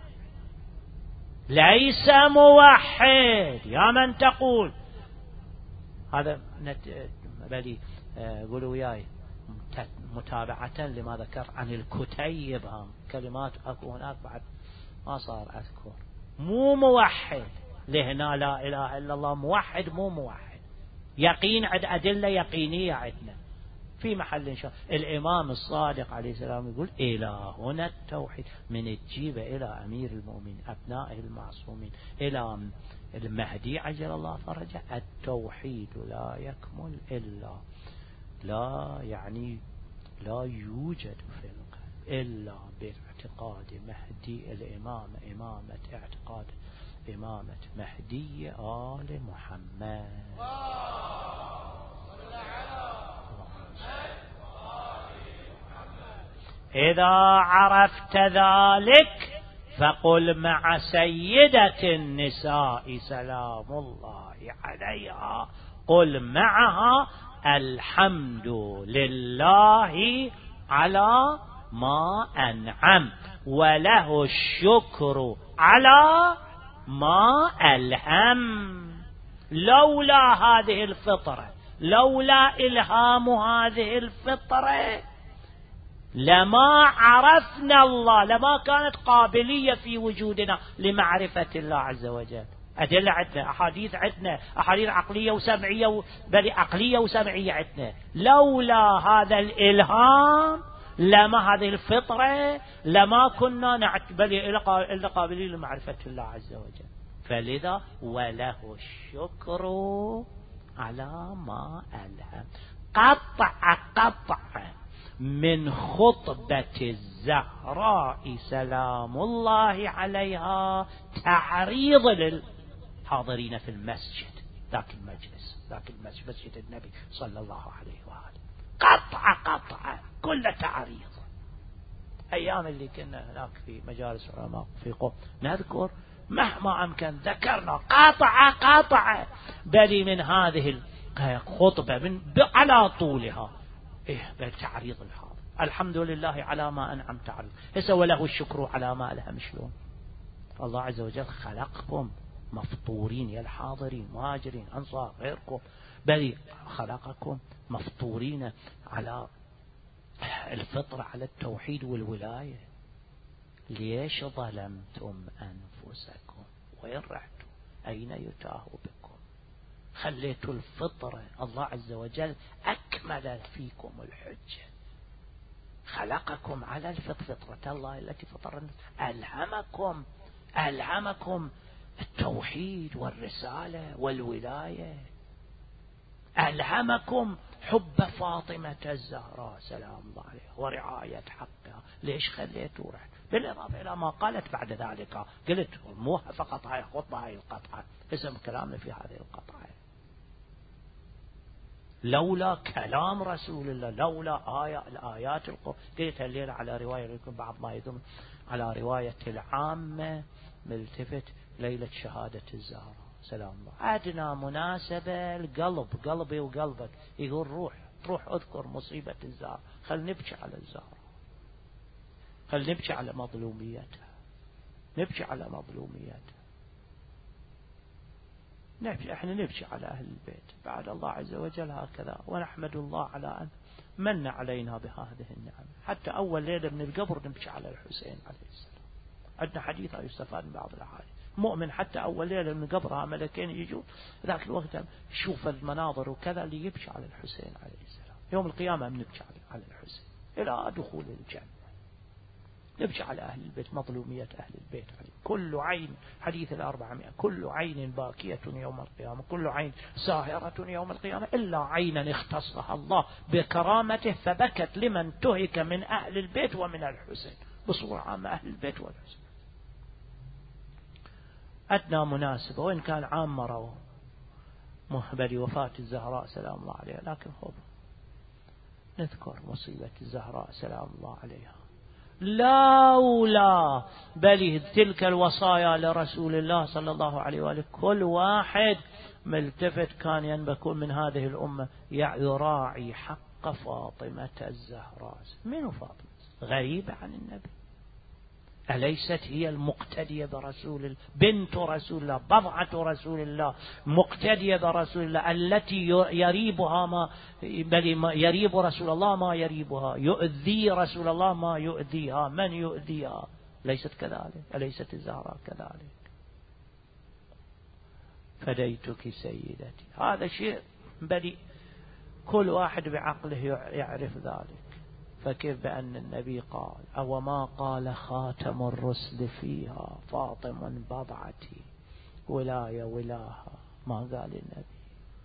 ليس موحد. يا من تقول هذا بلي قولوا وياي متابعة لما ذكر عن الكتيب، كلمات أكو هناك بعد ما صار أذكر. مو موحد لهنا لا إله إلا الله، موحد مو موحد. يقين عد أدلة يقينية عندنا في محل إن شاء الإمام الصادق عليه السلام يقول: إلى هنا التوحيد، من تجيب إلى أمير المؤمنين أبنائه المعصومين إلى المهدي عجل الله فرجه. التوحيد لا يكمل إلا لا يوجد في القلب إلا باعتقاد مهدي الإمامة، اعتقاد إمامة مهدي آل محمد. إذا عرفت ذلك فقل مع سيدة النساء سلام الله عليها، قل معها: الحمد لله على ما أنعم، وله الشكر على ما ألهم. لولا هذه الفطرة، لولا إلهام هذه الفطرة، لما عرفنا الله، لما كانت قابلية في وجودنا لمعرفة الله عز وجل. أدلة عندنا، أحاديث عندنا، أحاديث عقلية وسمعية، بل عقلية وسمعية عندنا. لولا هذا الإلهام، لما هذه الفطرة، لما كنا نعتبر إلا قابلين لمعرفة الله عز وجل. فلذا وله الشكر على ما ألهم. قطع من خطبة الزهراء سلام الله عليها تعريض للحاضرين في المسجد، ذاك المجلس، مسجد النبي صلى الله عليه وآله. قطع كل تعريض. أيام اللي كنا هناك في مجالس علماء في قم نذكر مهما أمكن ذكرنا قطع بل من هذه الخطبة على طولها بالتعريض الحاضر. الحمد لله على ما أنعم تعريض، هسه وله الشكر على ما ألهم. شلون؟ الله عز وجل خلقكم مفطورين، يا الحاضرين مهاجرين أنصار غيركم، بل خلقكم مفطورين على الفطرة على التوحيد والولاية. ليش ظلمتم أنفسكم وإن رحتم أين يتاه بكم؟ خليتوا الفطرة، الله عز وجل أكمل فيكم الحجة، خلقكم على فطرة الله التي فطر الناس، ألهمكم التوحيد والرسالة والولاية، ألهمكم حب فاطمة الزهراء سلام الله عليها ورعاية حقها. ليش خليتوا رحت؟ بالإضافة إلى ما قالت بعد ذلك، قلت مو فقط هاي خطبة، هاي القطعة اسم كلامنا في هذه القطعة. لولا كلام رسول الله، لولا الآيات قلت الليلة على رواية لكم بعض ما يدوم على رواية العامة ملتفت ليلة شهادة الزهراء سلام الله، أدنى مناسبة القلب، قلبي وقلبك يقول روح اذكر مصيبة الزهراء، خل نبكي على الزهراء، خل نبكي على مظلوميتها، نبكي على مظلوميتها، احنا نبكي على أهل البيت بعد الله عز وجل هكذا، ونحمد الله على أن من علينا بهذه النعمة. حتى أول ليلة من القبر نبكي على الحسين عليه السلام، عندنا حديث يستفاد من بعض الأحاديث، مؤمن حتى أول ليلة من قبرها ملكين يجون ذاك الوقت شوف المناظر وكذا اللي يبكي على الحسين عليه السلام. يوم القيامة بنبكي على الحسين إلى دخول الجنة، نبكي على أهل البيت، مظلومية أهل البيت عليه. كل عين، حديث 400، كل عين باكية يوم القيامة، كل عين ساهرة يوم القيامة إلا عينا اختصها الله بكرامته فبكت لمن تهك من أهل البيت ومن الحسين، بصورة عامة أهل البيت والحسين. أدنى مناسبة وإن كان عامة روى مهبل وفاة الزهراء سلام الله عليها، لكن خب نذكر مصيبة الزهراء سلام الله عليها. لولا بل تلك الوصايا لرسول الله صلى الله عليه وآله، كل واحد ملتفت كان ينبكي من هذه الأمة يراعي حق فاطمة الزهراء. من فاطمة؟ غريبة عن النبي، أليست هي المقتدية برسول الله، بنت رسول الله، بضعة رسول الله، مقتدية برسول الله، التي يريبها ما بل يريب رسول الله ما يريبها، يؤذي رسول الله ما يؤذيها، من يؤذيها؟ ليست كذلك؟ أليست الزهراء كذلك؟ فديتك سيدتي، هذا شيء بل كل واحد بعقله يعرف ذلك. فكيف بأن النبي قال أو ما قال خاتم الرسل فيها فاطم بضعتي ولاية ولاها، ما قال النبي.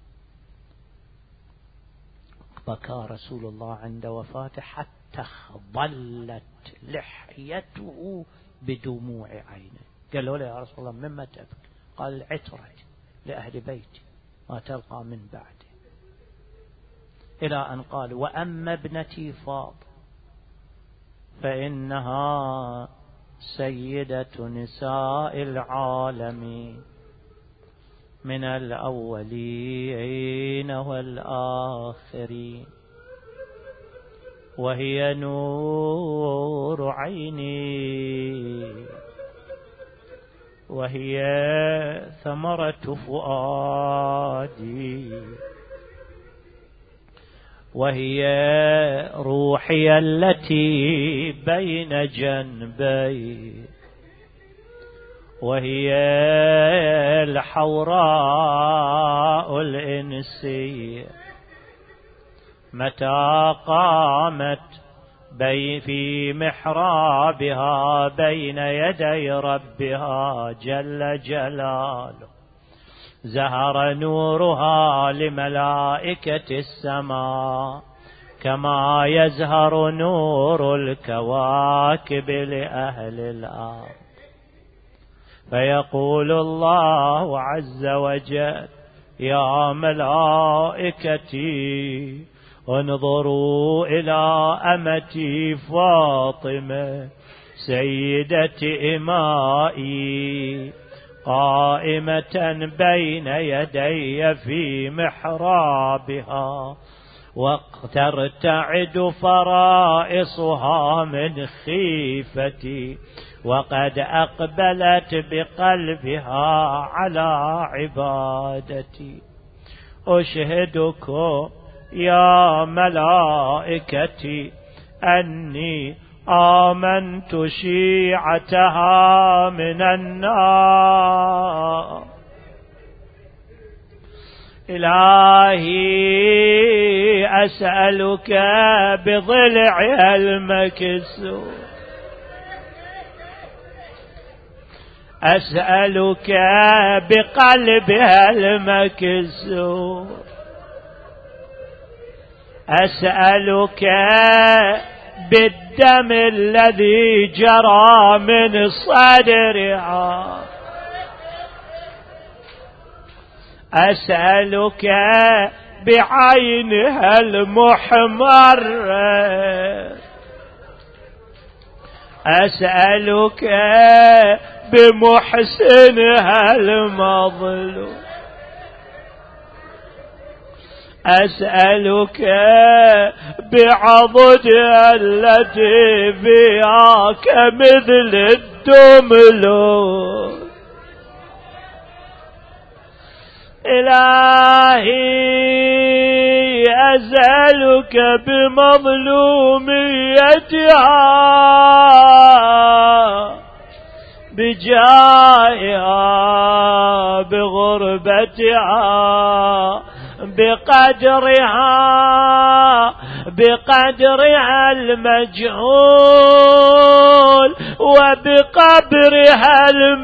بكى رسول الله عند وفاته حتى ظلت لحيته بدموع عينه. قالوا له يا رسول الله مما تبكي؟ قال العترة لأهل بيتي ما تلقى من بعده، إلى أن قال وأما ابنتي فاطمة فإنها سيدة نساء العالمين من الأولين والآخرين، وهي نور عيني، وهي ثمرة فؤادي، وهي روحي التي بين جنبي، وهي الحوراء الإنسية متى قامت في محرابها بين يدي ربها جل جلاله زهر نورها لملائكة السماء كما يزهر نور الكواكب لأهل الأرض. فيقول الله عز وجل يا ملائكتي انظروا إلى أمتي فاطمة سيدة إمائي قائمة بين يدي في محرابها وترتعد فرائصها من خيفتي وقد أقبلت بقلبها على عبادتي. أشهدكم يا ملائكتي أني آمنت شيعتها من النار. إلهي أسألك بضلعها المكسور، أسألك بقلبها المكسور، أسألك بالدم الذي جرى من صدرها، أسألك بعينها المحمرة، أسألك بمحسنها المظلوم، أسألك بعضدها التي فيها كمثل الدملول. إلهي أسألك بمظلوميتها بجاهها بغربتها بقدرها المجهول وبقبرها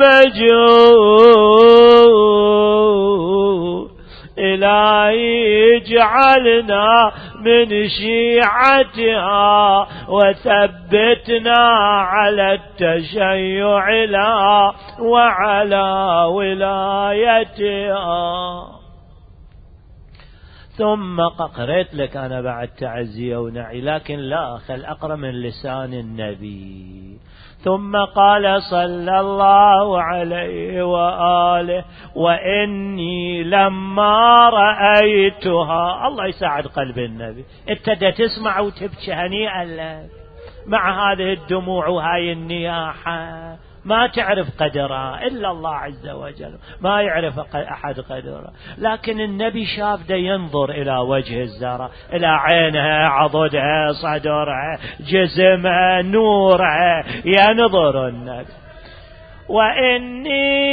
المجهول. إلهي اجعلنا من شيعتها وثبتنا على التشيع لها وعلى ولايتها. ثم قرأت لك أنا بعد تعزية ونعي، لكن لا خل أقرأ من لسان النبي. ثم قال صلى الله عليه وآله: وإني لما رأيتها. الله يساعد قلب النبي، ابتدى تسمع وتبكي هنيئا لك مع هذه الدموع وهاي النياحة. ما تعرف قدرها إلا الله عز وجل، ما يعرف أحد قدرها، لكن النبي شاف ده ينظر إلى وجه الزهرة، إلى عينها، عضدها، صدرها، جسمها، نورها، ينظر النبي. وإني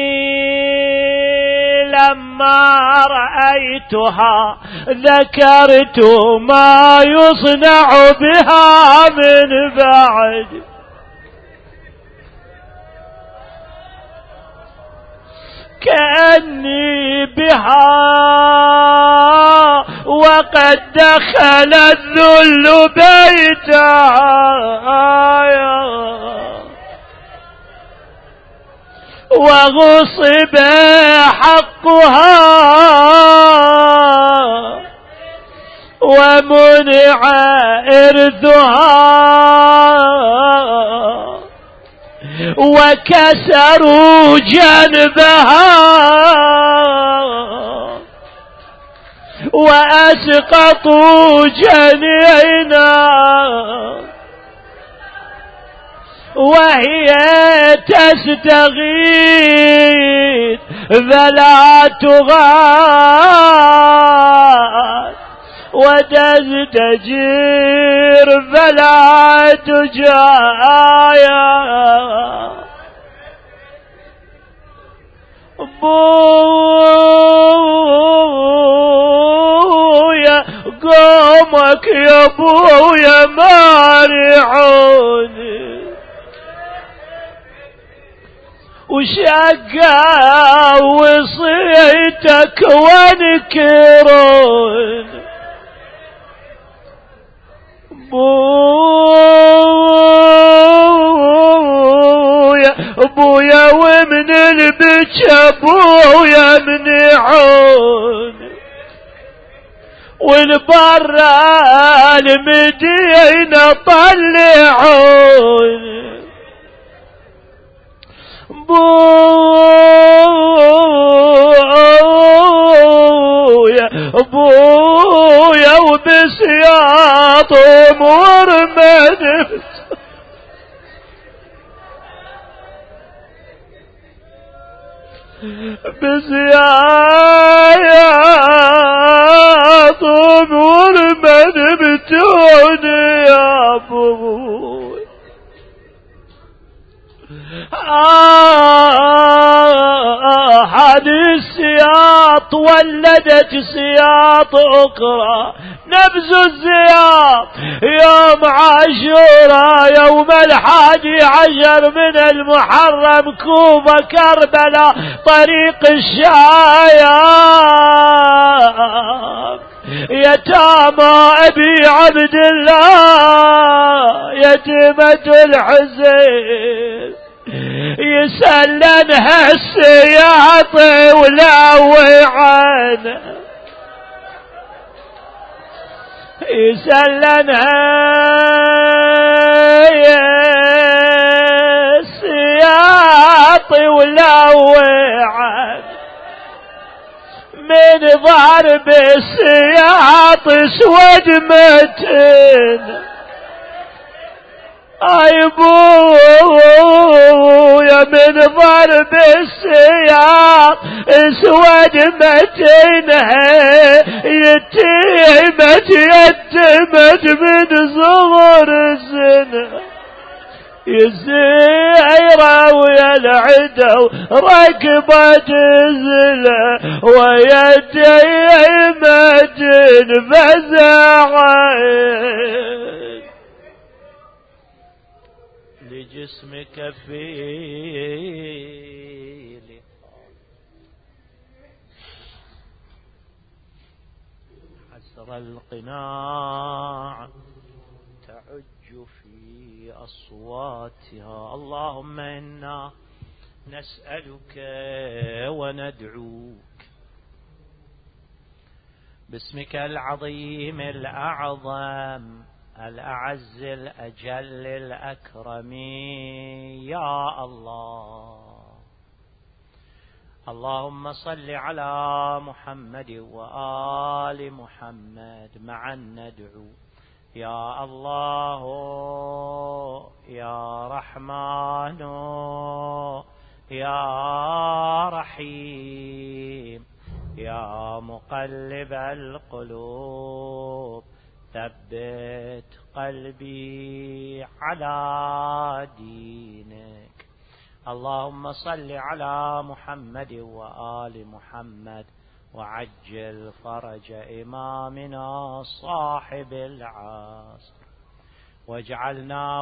لما رأيتها ذكرت ما يصنع بها من بعد، كأني بها وقد دخل الذل بيتها وغصب حقها ومنع إرثها وكسروا جنبها وأسقطوا جنينا وهي تستغيث فلا تغاث وتستجير فلا تجايا. بويا قومك يا بويا مارعوني وشقا وصيتك وانكرون. بويا ومن البكا بويا منعون والبرا المدينة طلعون. بويا وبسياط مرمد بسياط مرمد بتوني يا ابوي هذه السياط ولدت سياط أخرى، نبز الزياط يوم عاشوراء يوم 11 من المحرم، كوبا كربلاء طريق الشايب، يتامى أبي عبد الله يتيمة الحسين، يسلنها السياط ولوعنا، يسلنها السياط ولوعنا، من ضرب السياط اسود متن، اي بويا من ضرب السياط اسود متنها، يتمت من صغر السنه، يسيرة ويا العدو ركبت زله، ويتيمة فزعت لجسمك فيل، حسر القناع تعج في أصواتها. اللهم إنا نسألك وندعوك باسمك العظيم الأعظم الأعز الأجل الأكرم يا الله. اللهم صل على محمد وآل محمد معا ندعو يا الله يا رحمن يا رحيم يا مقلب القلوب ثبت قلبي على دينك. اللهم صل على محمد وآل محمد وعجل فرج إمامنا صاحب العصر، واجعلنا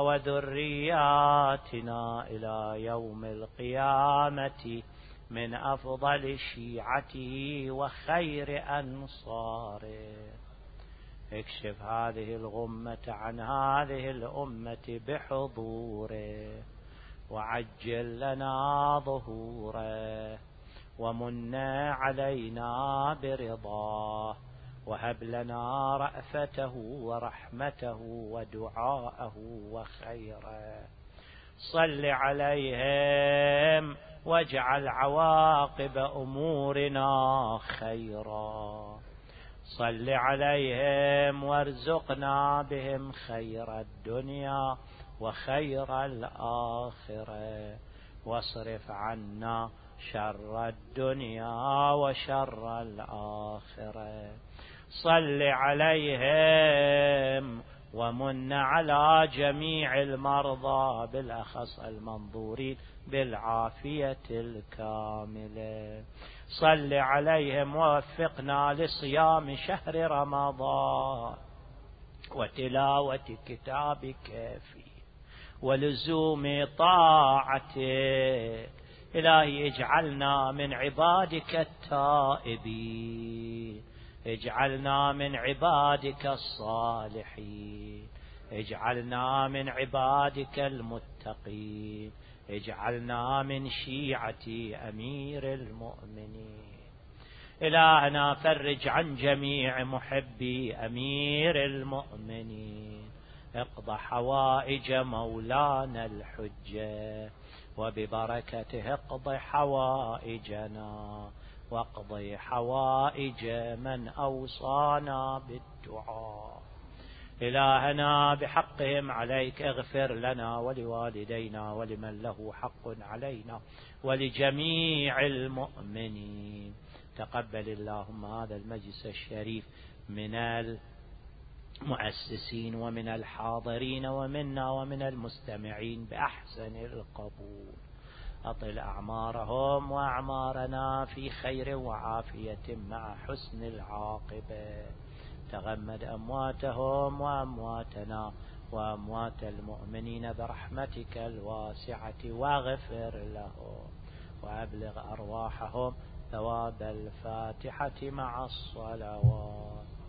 وذرياتنا إلى يوم القيامة من أفضل شيعته وخير أنصاره. اكشف هذه الغمة عن هذه الأمة بحضوره، وعجل لنا ظهوره، ومن علينا برضاه، وهب لنا رأفته ورحمته ودعاءه وخيره. صل عليهم واجعل عواقب أمورنا خيرا، صل عليهم وارزقنا بهم خير الدنيا وخير الآخرة، واصرف عنا شر الدنيا وشر الآخرة. صل عليهم ومن على جميع المرضى بالأخص المنظورين بالعافية الكاملة. صل عليهم ووفقنا لصيام شهر رمضان وتلاوة كتابك فيه ولزوم طاعتك. إلهي اجعلنا من عبادك التائبين، اجعلنا من عبادك الصالحين، اجعلنا من عبادك المتقين، اجعلنا من شيعة أمير المؤمنين. إلهنا فرج عن جميع محبي أمير المؤمنين، اقض حوائج مولانا الحجة، وببركته اقض حوائجنا، واقض حوائج من أوصانا بالدعاء. إلهنا بحقهم عليك اغفر لنا ولوالدينا ولمن له حق علينا ولجميع المؤمنين. تقبل اللهم هذا المجلس الشريف من المؤسسين ومن الحاضرين ومنا ومن المستمعين بأحسن القبول. أطل أعمارهم وأعمارنا في خير وعافية مع حسن العاقبة. تغمد أمواتهم وأمواتنا وأموات المؤمنين برحمتك الواسعة واغفر لهم، وأبلغ أرواحهم ثواب الفاتحة مع الصلوات.